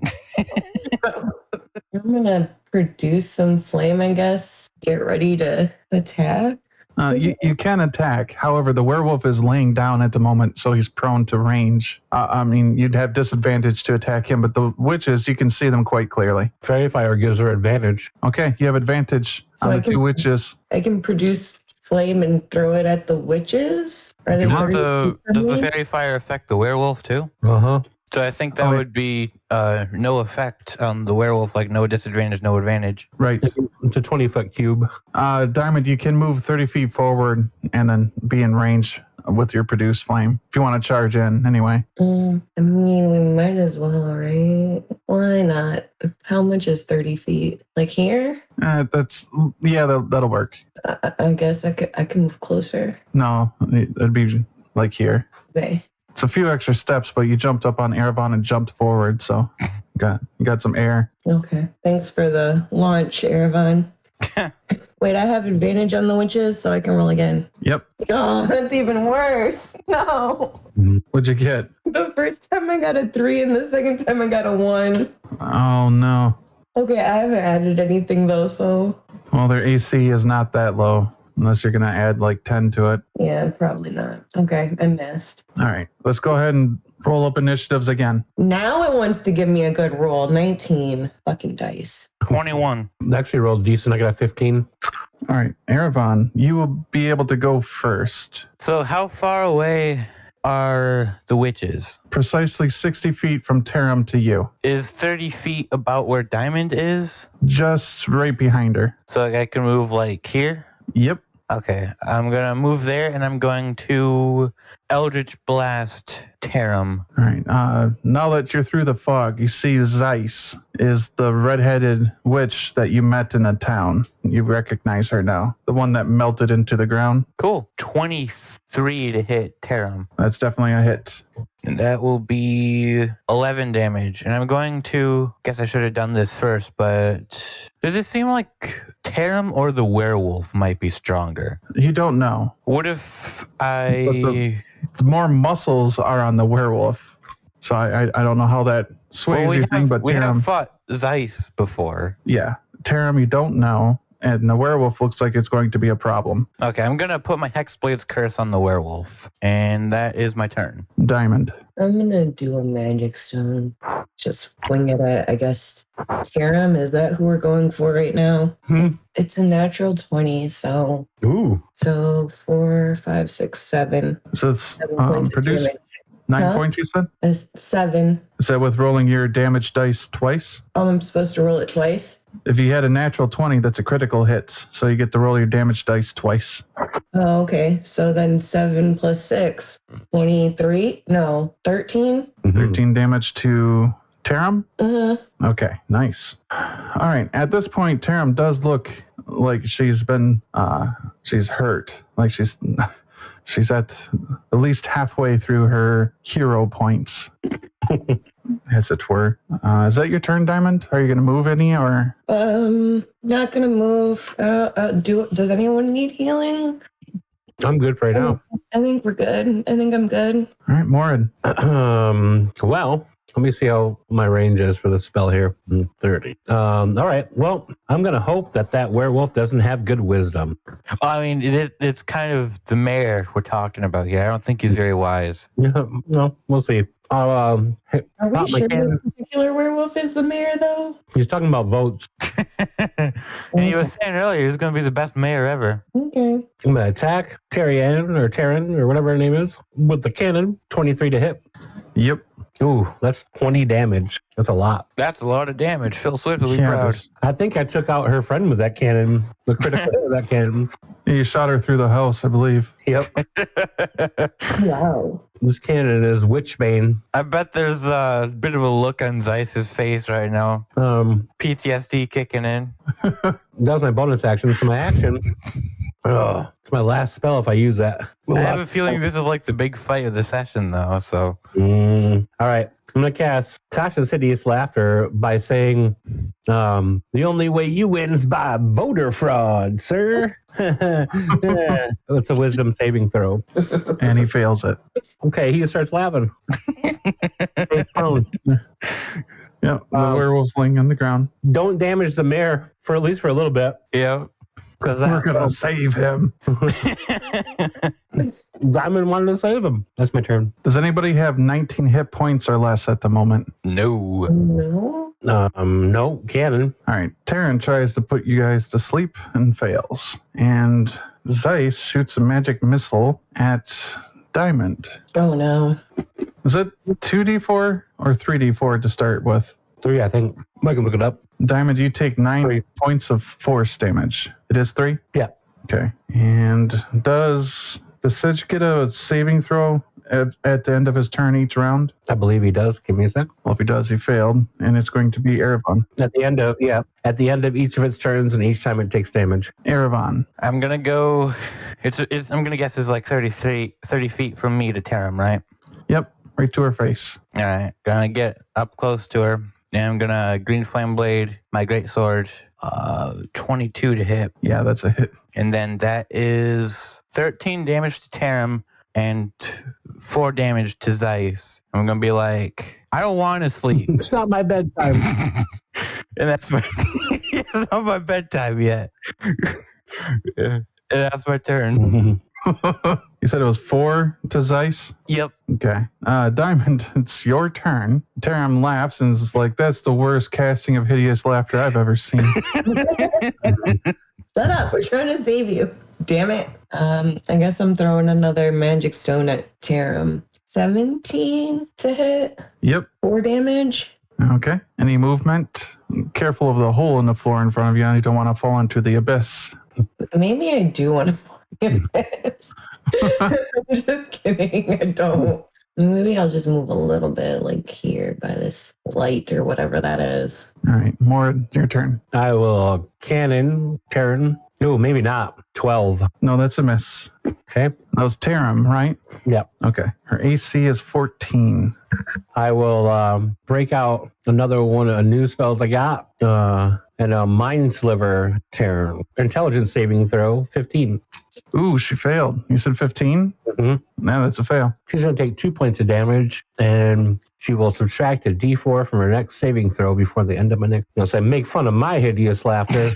I'm gonna produce some flame. I guess. Get ready to attack. Uh, you, you can attack. However, the werewolf is laying down at the moment, so he's prone to range. Uh, I mean, you'd have disadvantage to attack him, but the witches, you can see them quite clearly. Fairy Fire gives her advantage. Okay, you have advantage So on I the can- two witches. I can produce flame and throw it at the witches. Are they? Does already the does the me? fairy fire affect the werewolf too? Uh huh. So I think that Oh, yeah. would be uh, no effect on the werewolf, like no disadvantage, no advantage. Right. It's a twenty foot cube. Uh, Diamond, you can move thirty feet forward and then be in range with your produced flame if you want to charge in anyway. Mm, I mean, we might as well, right? Why not? How much is thirty feet? Like here? Uh, that's, yeah, that'll, that'll work. I, I guess I could. I can move closer. No, it'd be like here. Okay. It's a few extra steps, but you jumped up on Erebon and jumped forward, so you got you got some air. Okay. Thanks for the launch, Erevan. Wait, I have advantage on the witches, so I can roll again. Yep. Oh, that's even worse. No. What'd you get? The first time I got a three, and the second time I got a one. Oh no. Okay, I haven't added anything though, so Well, their A C is not that low unless you're gonna add like ten to it. yeah, probably not. Okay, I missed. All right, let's go ahead and roll up initiatives again. Now it wants to give me a good roll. nineteen fucking dice. twenty-one. Actually rolled decent. I got a fifteen. All right, Erebon, you will be able to go first. So how far away are the witches? Precisely sixty feet from Tarum to you, Is thirty feet about where Diamond is? just right behind her. So like I can move like here? Yep. Okay, I'm gonna move there and I'm going to Eldritch Blast Tarum. All right. Uh, now that you're through the fog, you see Zeiss is the redheaded witch that you met in the town. You recognize her now, the one that melted into the ground. Cool. twenty-three to hit Tarum. That's definitely a hit. And that will be eleven damage. And I'm going to, guess I should have done this first, but does it seem like Tarum or the werewolf might be stronger? You don't know. What if I... But the- The more muscles are on the werewolf. So I I, I don't know how that sways well, we your thing, have, but we Tarum, have fought Zeiss before. yeah, Tarum, you don't know. and the werewolf looks like it's going to be a problem. Okay, I'm gonna put my Hexblade's curse on the werewolf, and that is my turn. Diamond. I'm gonna do a magic stone. Just wing it at, I guess, Taram. Is that who we're going for right now? Hmm. It's, it's a natural twenty, so Ooh. so four, five, six, seven. So it's Seven um, points of produce damage. nine Huh? points, you said? It's seven. Is that with rolling your damage dice twice? Oh, I'm supposed to roll it twice. If you had a natural twenty, that's a critical hit. So you get to roll your damage dice twice. Oh, okay. So then seven plus six, twenty-three? No, thirteen? Mhm. thirteen damage to Taram? Uh-huh. Okay, nice. All right. At this point, Taram does look like she's been, uh, she's hurt. Like she's, she's at at least halfway through her hero points, as it were. Uh, is that your turn, Diamond? Are you going to move any or? Um, not gonna move. Uh, uh, do does anyone need healing? I'm good for right now. I think we're good. I think I'm good. All right, Morin. Um, well, let me see how my range is for the spell here. Mm, thirty. Um, all right. Well, I'm going to hope that that werewolf doesn't have good wisdom. I mean, it is, it's kind of the mayor we're talking about here. I don't think he's very wise. Yeah, no, we'll see. I'll, um, Are we pop my sure cannon. this particular werewolf is the mayor, though? He's talking about votes. And he was saying earlier he's going to be the best mayor ever. Okay. I'm going to attack Terrian or Terran or whatever her name is with the cannon. twenty-three to hit. Yep. Ooh, that's twenty damage. That's a lot. That's a lot of damage. Phil Swift will be Yeah, proud. this- I think I took out her friend with that cannon. The critical hit of that cannon. You shot her through the house, I believe. Yep. Wow. This cannon is Witchbane. I bet there's a bit of a look on Zeiss's face right now. Um, P T S D kicking in. that was my bonus action. So my action. Oh, it's my last spell if I use that. I have a feeling this is like the big fight of the session, though. So Mm, all right. I'm going to cast Tasha's Hideous Laughter by saying, um, the only way you win is by voter fraud, sir. Yeah. It's a wisdom saving throw. And he fails it. Okay, he starts laughing. It's prone. Yeah, the Um, werewolf's laying on the ground. Don't damage the mayor for at least for a little bit. yeah. Because We're going to save him. Diamond wanted to save him. That's my turn. Does anybody have nineteen hit points or less at the moment? No. No. Um, no, cannon. All right. Taryn tries to put you guys to sleep and fails. And Zeiss shoots a magic missile at Diamond. Oh no. Is it two d four or three d four to start with? Three, I think. I can look it up. Diamond, you take nine Three. points of force damage. It is three? Yeah. Okay. And does does Sidge get a saving throw at, at the end of his turn each round? I believe he does. Give me a sec. Well, if he does, he failed. And it's going to be Erevan. At the end of, yeah, at the end of each of its turns and each time it takes damage. Erevan. I'm gonna go. It's. It's. I'm gonna guess it's like thirty-three, thirty feet from me to Taram, right? Yep. Right to her face. All right. Gonna get up close to her. And I'm gonna green flame blade my great sword. Uh, twenty-two to hit, Yeah, that's a hit. and then that is thirteen damage to Taram and four damage to Zeiss. I'm gonna be like, I don't want to sleep, It's not my bedtime. and that's my. It's not my bedtime yet. Yeah. And that's my turn. You said it was four to Zeiss? Yep. Okay. Uh, Diamond, it's your turn. Taram laughs and is like, that's the worst casting of hideous laughter I've ever seen. Shut up. We're trying to save you. Damn it. Um, I guess I'm throwing another magic stone at Taram. seventeen to hit. Yep. Four damage. Okay. Any movement? Careful of the hole in the floor in front of you. You don't want to fall into the abyss. Maybe I do want to forget this. I'm just kidding. I don't. Maybe I'll just move a little bit, like here by this light or whatever that is. All right. More your turn. I will cannon, Terran. No, maybe not. twelve. No, that's a miss. Okay. That was Taram, right? Yep. Okay. Her A C is fourteen. I will um, break out another one of the new spells I got. Uh, and a Mind Sliver Terror. Intelligence saving throw, fifteen. Ooh, she failed. You said fifteen? Mm-hmm. No, that's a fail. She's going to take two points of damage, and she will subtract a d four from her next saving throw before the end of my next. I'll say, make fun of my hideous laughter.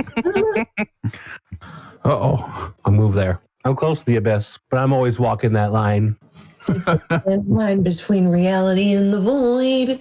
Uh-oh. I'll move there. I'm close to the abyss, but I'm always walking that line. It's a thin line between reality and the void.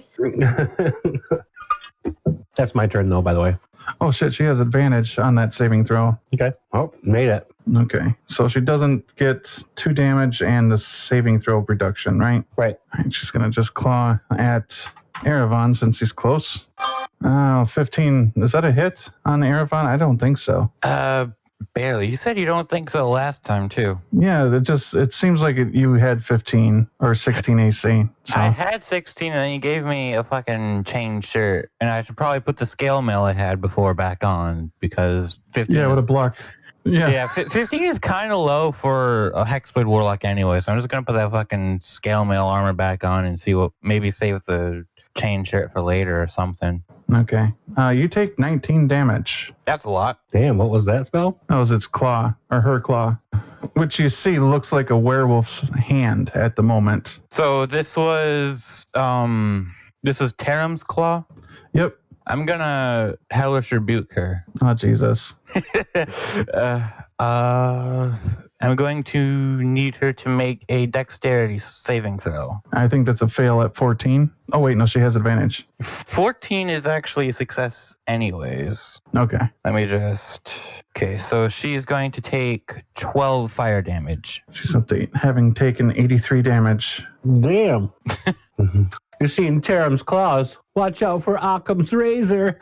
That's my turn, though, by the way. Oh, shit. She has advantage on that saving throw. Okay. Oh, made it. Okay. So she doesn't get two damage and the saving throw reduction, right? Right. All right, she's going to just claw at Erevan since he's close. Oh, fifteen. Is that a hit on Erevan? I don't think so. Uh, barely. You said you don't think so last time, too. Yeah, it just, it seems like it, you had fifteen or sixteen A C. So. I had sixteen, and then you gave me a fucking chain shirt. And I should probably put the scale mail I had before back on, because fifteen Yeah, it would have is, blocked. Yeah. yeah, fi- fifteen is kind of low for a Hexblade Warlock anyway, so I'm just going to put that fucking scale mail armor back on and see what, maybe save the chain shirt for later or something. Okay. Uh, you take nineteen damage. That's a lot. Damn, what was that spell? That was its claw, or her claw, which you see looks like a werewolf's hand at the moment. So this was, um, this is Taram's Claw. Yep. I'm gonna hellish rebuke her. Oh, Jesus. uh, uh, I'm going to need her to make a dexterity saving throw. I think that's a fail at fourteen. Oh, wait, no, she has advantage. fourteen is actually a success anyways. Okay. Let me just... Okay, so she's going to take twelve fire damage. She's up to having taken eighty-three damage. Damn. You're seeing Taram's claws. Watch out for Occam's razor.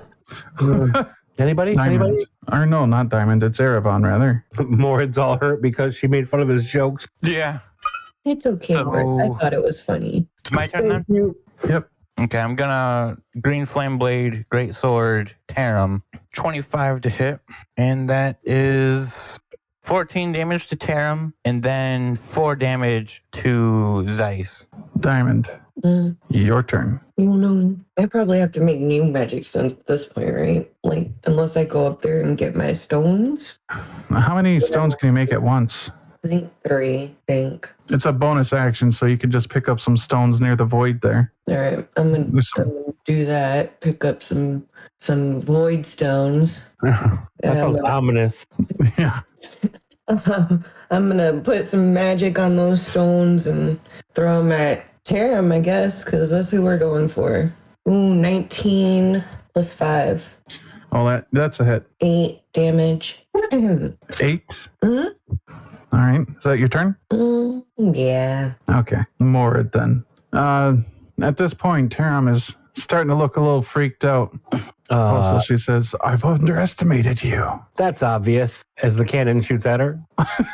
Anybody? Diamond. Anybody? Or no, not Diamond. It's Erevan, rather. Mord's all hurt because she made fun of his jokes. Yeah. It's okay, So- Mort. I thought it was funny. It's my turn then? Yep. Okay, I'm gonna Green Flame Blade, Great Sword, Taram. twenty-five to hit. And that is fourteen damage to Taram, and then four damage to Zeiss. Diamond. Mm, Your turn. you know, I probably have to make new magic stones at this point, right? Like, unless I go up there and get my stones. How many stones can you make at once? I think three, I think. It's a bonus action, so you can just pick up some stones near the void there. All right, I'm gonna, There's I'm some- gonna do that. Pick up some some void stones. That And sounds I'm gonna, ominous. Yeah. I'm gonna put some magic on those stones and throw them at Taram, I guess, because that's who we're going for. Ooh, nineteen plus five, Oh, that that's a hit. eight damage. Eight. Mhm. All right. Is that your turn? Mm, yeah. Okay. Morid then. Uh, at this point, Taram is starting to look a little freaked out. Uh, Also, she says, I've underestimated you. that's obvious as the cannon shoots at her.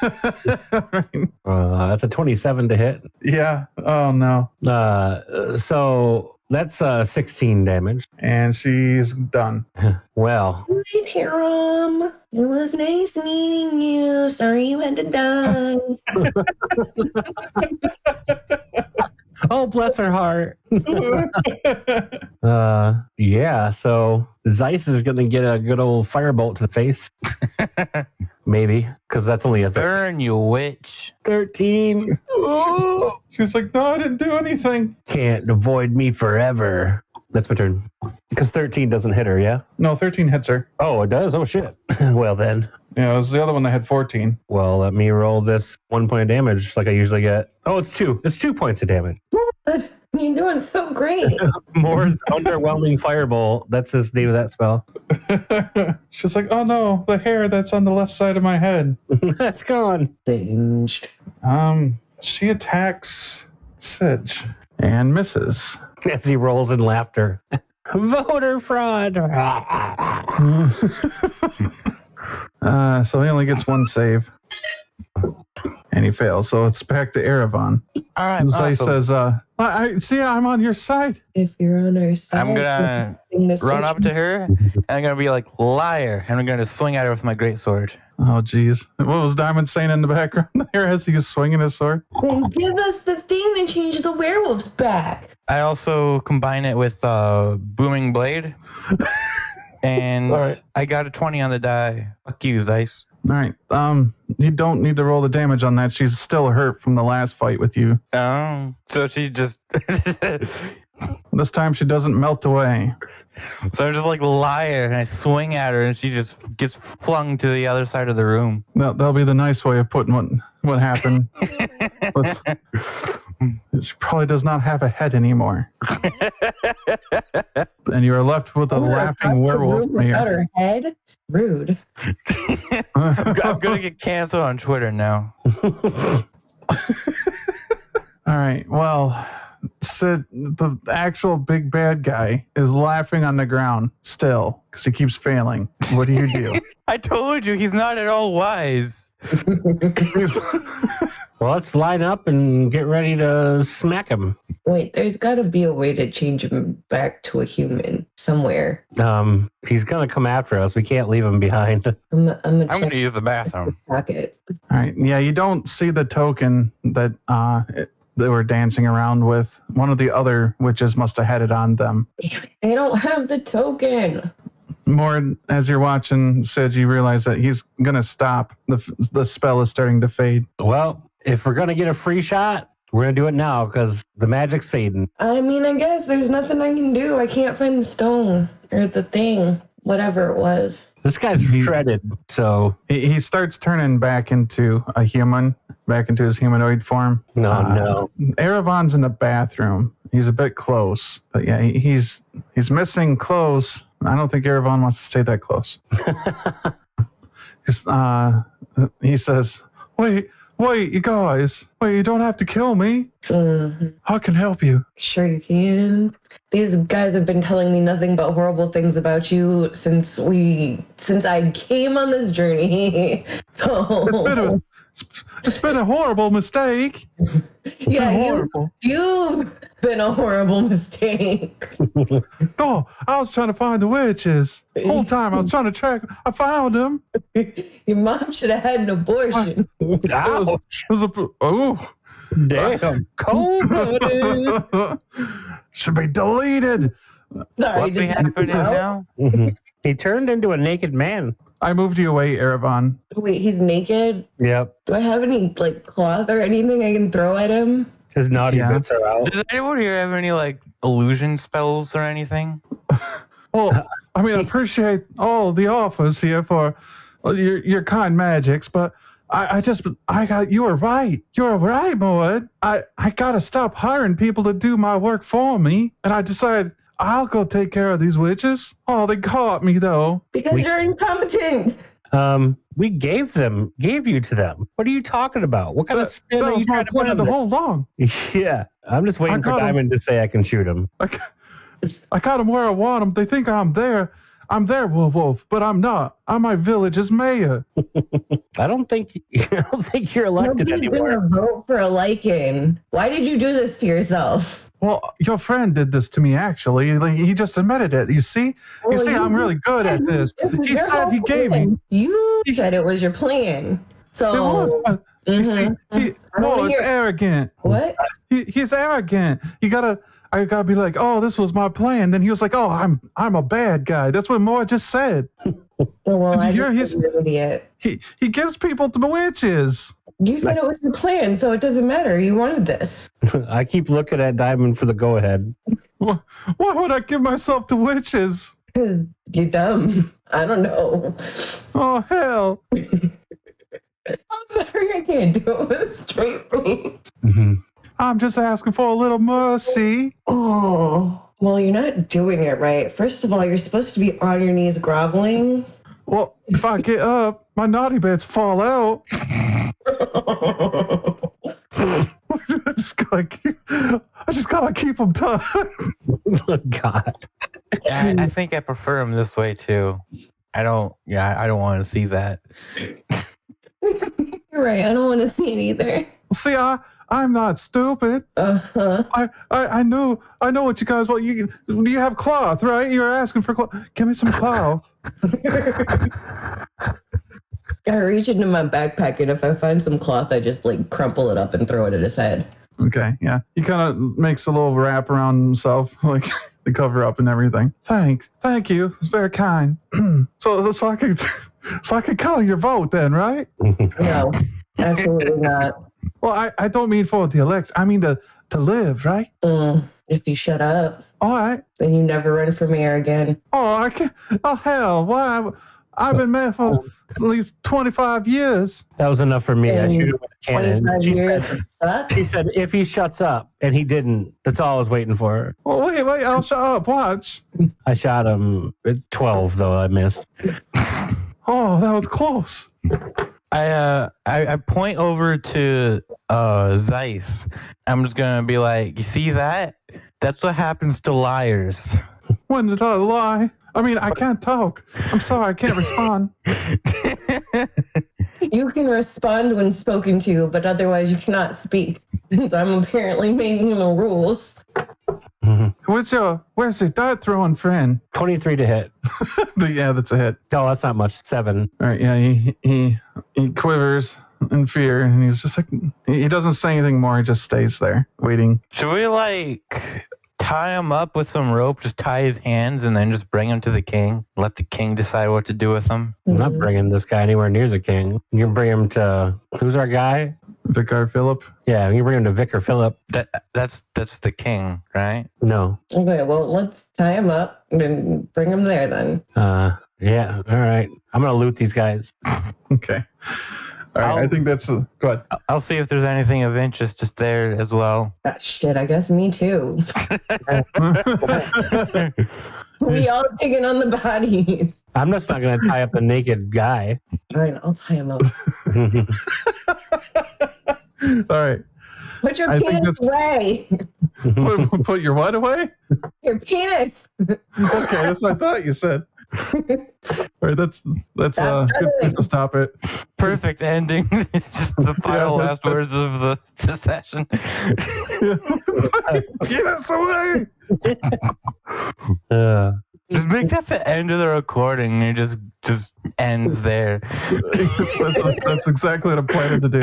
Right. Uh, that's a twenty-seven to hit. Yeah. Oh, no. Uh, so that's uh, sixteen damage. And she's done. Well, Hi, Taram. It was nice meeting you. Sorry you had to die. oh, bless her heart. uh, yeah, so Zeiss is going to get a good old firebolt to the face. Maybe, because that's only a thir- Burn, you witch. thirteen. Oh. She's like, no, I didn't do anything. Can't avoid me forever. That's my turn. Because thirteen doesn't hit her, yeah? No, thirteen hits her. Oh, it does? Oh, shit. Well, then. Yeah, it was the other one that had fourteen. Well, let me roll this one point of damage like I usually get. Oh, it's two. It's two points of damage. But you're doing so great. Moore's underwhelming firebolt. That's the name of that spell. She's like, oh no, the hair that's on the left side of my head. That's gone. Singed. Um, she attacks Sidge and misses. As he rolls in laughter. Voter fraud. uh, so he only gets one save. And he fails. So it's back to Erevan. All right, And Zay awesome. says, uh, I, I see, I'm on your side. If you're on our side, I'm gonna this run up to her, and I'm gonna be like, liar, and I'm gonna swing at her with my greatsword. Oh, geez. What was Diamond saying in the background there as he's swinging his sword? Then give us the thing that changed the werewolves back. I also combine it with uh, Booming Blade, and All right. I got a twenty on the die. Fuck you, Zeiss. All right. Um, you don't need to roll the damage on that. She's still hurt from the last fight with you. Oh, so she just... This time she doesn't melt away. So I'm just like liar, and I swing at her, and she just gets flung to the other side of the room. That, that'll be the nice way of putting what, what happened. Let's, she probably does not have a head anymore. And you are left with a Oh, laughing werewolf Without here. her head? Rude. I'm gonna get canceled on Twitter now. All right. Well, Sid, the actual big bad guy, is laughing on the ground still because he keeps failing. What do you do? I told you he's not at all wise. He's- Well, let's line up and get ready to smack him. Wait, there's got to be a way to change him back to a human somewhere. Um, he's gonna come after us. We can't leave him behind. I'm, I'm gonna I'm check gonna use the bathroom. pockets. All right. Yeah, you don't see the token that uh, it- they were dancing around with. One of the other witches must have had it on them. Damn it, they don't have the token. More as you're watching Sid, you realize that he's gonna stop. The the spell is starting to fade. Well, if we're gonna get a free shot, we're gonna do it now because the magic's fading. I mean, I guess there's nothing I can do. I can't find the stone or the thing, whatever it was. This guy's He- shredded, so He, he starts turning back into a human, back into his humanoid form. no, Uh, no. Erevan's in the bathroom. He's a bit close, but yeah, he, he's he's missing clothes. I don't think Erevan wants to stay that close. 'Cause, uh, he says, "Wait, wait, you guys, wait! You don't have to kill me. Mhm. I can help you." Sure you can. These guys have been telling me nothing but horrible things about you since we since I came on this journey. So It's been a it's, it's been a horrible mistake. yeah, you, horrible. you've been a horrible mistake. Oh, I was trying to find the witches. The whole time I was trying to track. I found them. Your mom should have had an abortion. It was, Ow, it was a oh. damn, cold-blooded. Should be deleted. Sorry, What did we that happen is come out? now? Mhm. He turned into a naked man. I moved you away, Erevan. Wait, he's naked. Yep, Do I have any like cloth or anything I can throw at him? his naughty Yeah. bits are out. Does anyone here have any like illusion spells or anything? Well, I mean, I appreciate all the offers here for well, your your kind magics, but I, I just I got you were right. You were right, Moed. I I gotta stop hiring people to do my work for me, and I decided I'll go take care of these witches. Oh, they caught me though. Because We- you're incompetent. Um, we gave them, gave you to them. What are you talking about? What kind of That, spin that are was you my trying to put plan on the this? whole long. Yeah, I'm just waiting I for got him. Diamond to say I can shoot him. I, ca- I got them where I want them. They think I'm there. I'm there, Wolf Wolf, but I'm not. I'm my village's mayor. I don't think I don't think you're elected Nobody's anymore. gonna vote for a Lycan. Why did you do this to yourself? Well, your friend did this to me, actually. Like, he just admitted it. You see? You Well, see, you- I'm really good at this. It was He your said he whole gave me. plan. You He- said it was your plan. So It was. But you see, Mhm. he, I no, wanna it's hear- arrogant. what? He, he's arrogant. You gotta, I gotta be like, oh, this was my plan. Then he was like, oh, I'm, I'm a bad guy. That's what Moa just said. Well, I You're just his- you're an idiot. He, he gives people to witches. You said it was your plan, so it doesn't matter. You wanted this. I keep looking at Diamond for the go ahead. Why, why would I give myself to witches? You're dumb. I don't know. Oh hell! I'm sorry, I can't do it with a straight face. I'm just asking for a little mercy. Oh, well, you're not doing it right. First of all, you're supposed to be on your knees groveling. Well, if I get up, my naughty bits fall out. I just gotta keep. I just gotta keep them tucked. Oh, God. Yeah, I, I think I prefer him this way too. I don't. Yeah, I don't want to see that. You're You're right. I don't want to see it either. See, I I'm not stupid. Uh-huh. I, I I knew I know what you guys want. You you have cloth, right? You were asking for cloth. Give me some cloth. I reach into my backpack, and if I find some cloth, I just like crumple it up and throw it at his head. Okay, yeah. He kind of makes a little wrap around himself, like the cover up and everything. Thanks, thank you. It's very kind. so so I could so I could count your vote then, right? No, absolutely not. Well, I, I don't mean for the elect. I mean to to live, right? Mm, if you shut up, All right. then you never run for mayor again. Oh, I can't. Oh hell, why? I've been mayor for at least twenty-five years. That was enough for me. I And shoot him with a cannon. twenty-five She years said, suck. she said, if he shuts up, and he didn't. That's all I was waiting for. Well, wait, wait. I'll shut up. Watch. I shot him. It's twelve, though. I missed. Oh, that was close. I uh I, I point over to uh Zeiss. I'm just gonna be like, you see that? That's what happens to liars. When did I lie? I mean, I can't talk. I'm sorry, I can't respond. You can respond when spoken to, but otherwise you cannot speak. Because I'm apparently making the rules. Where's your Where's your dart throwing friend? twenty-three to hit. Yeah, that's a hit. No, that's not much. Seven. All right, yeah, he he he quivers in fear, and he's just like he doesn't say anything more. He just stays there waiting. Should we like tie him up with some rope, just tie his hands, and then just bring him to the king? Let the king decide what to do with him. I'm not bringing this guy anywhere near the king. You can bring him to, who's our guy? Vicar Philip. Yeah, you can bring him to Vicar Philip. That that's that's the king, right? No. Okay, well, let's tie him up and bring him there then. Uh, yeah. All right. I'm going to loot these guys. Okay. All right, I'll- I think that's uh, go ahead. I'll see if there's anything of interest just there as well. Ah, shit, I guess me too. We all digging on the bodies. I'm just not going to tie up a naked guy. All right, I'll tie him up. All right, Put your I think penis that's- away. put, put your what away? Your penis. Okay, that's what I thought you said. All right, that's that's uh good place to stop it. Perfect ending. It's just the final that's- last words of the, the session. Get us away! uh, Just make that the end of the recording and it just just ends there. that's, what, that's exactly what I'm planning to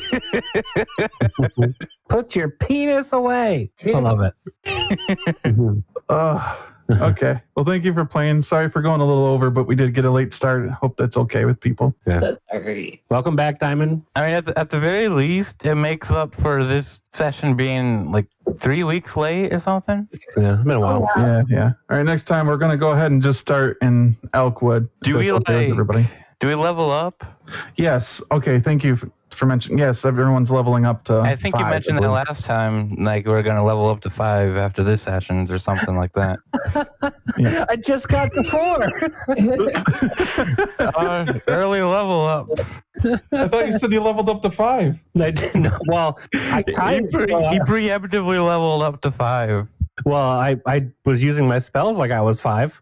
do. put your penis away. I love it. Uh, okay. Well, thank you for playing. Sorry for going a little over, but we did get a late start. Hope that's okay with people. That's all right. Welcome back, Diamond. I mean, at the, at the very least, it makes up for this session being like three weeks late or something. Yeah, it's been a while. Yeah, yeah. All right, next time we're going to go ahead and just start in Elkwood. if Do that's we okay with like? everybody? Do we level up? Yes. Okay. Thank you for, for mentioning. Yes, everyone's leveling up to. I think you five, mentioned I that believe. last time. Like we're gonna level up to five after this session or something like that. I just got the four. uh, early level up. I thought you said you leveled up to five. I didn't know. Well, I He, kind of, pre- he preemptively leveled up to five. well, I, I was using my spells like I was five.